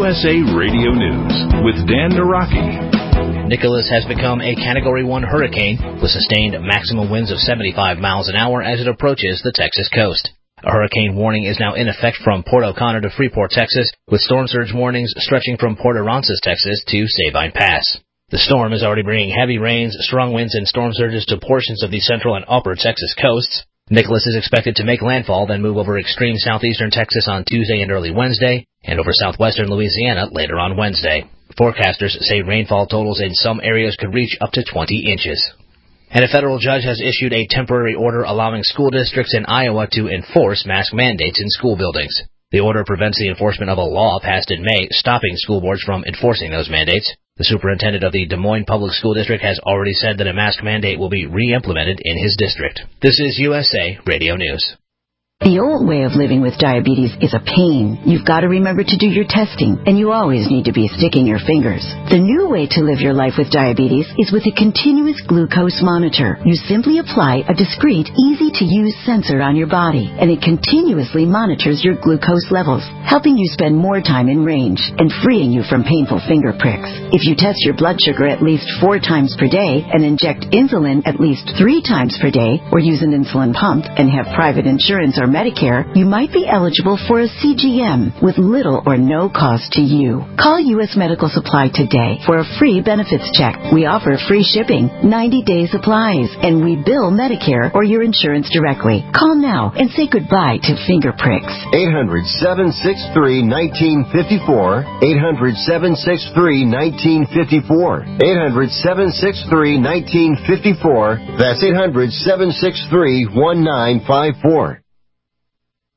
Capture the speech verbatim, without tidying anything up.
S A Radio News with Dan Naraki. Nicholas has become a Category one hurricane with sustained maximum winds of seventy-five miles an hour as it approaches the Texas coast. A hurricane warning is now in effect from Port O'Connor to Freeport, Texas, with storm surge warnings stretching from Port Aransas, Texas to Sabine Pass. The storm is already bringing heavy rains, strong winds, and storm surges to portions of the central and upper Texas coasts. Nicholas is expected to make landfall, then move over extreme southeastern Texas on Tuesday and early Wednesday, and over southwestern Louisiana later on Wednesday. Forecasters say rainfall totals in some areas could reach up to twenty inches. And a federal judge has issued a temporary order allowing school districts in Iowa to enforce mask mandates in school buildings. The order prevents the enforcement of a law passed in May stopping school boards from enforcing those mandates. The superintendent of the Des Moines Public School District has already said that a mask mandate will be re-implemented in his district. This is U S A Radio News. The old way of living with diabetes is a pain. You've got to remember to do your testing, and you always need to be sticking your fingers. The new way to live your life with diabetes is with a continuous glucose monitor. You simply apply a discreet, easy-to-use sensor on your body, and it continuously monitors your glucose levels, helping you spend more time in range and freeing you from painful finger pricks. If you test your blood sugar at least four times per day and inject insulin at least three times per day, or use an insulin pump and have private insurance or Medicare, you might be eligible for a C G M with little or no cost to you. Call U S Medical Supply today for a free benefits check. We offer free shipping, ninety-day supplies, and we bill Medicare or your insurance directly. Call now and say goodbye to finger pricks. eight hundred, seven six three, one nine five four. eight hundred, seven six three, one nine five four. eight hundred, seven six three, one nine five four. That's eight hundred, seven six three, one nine five four.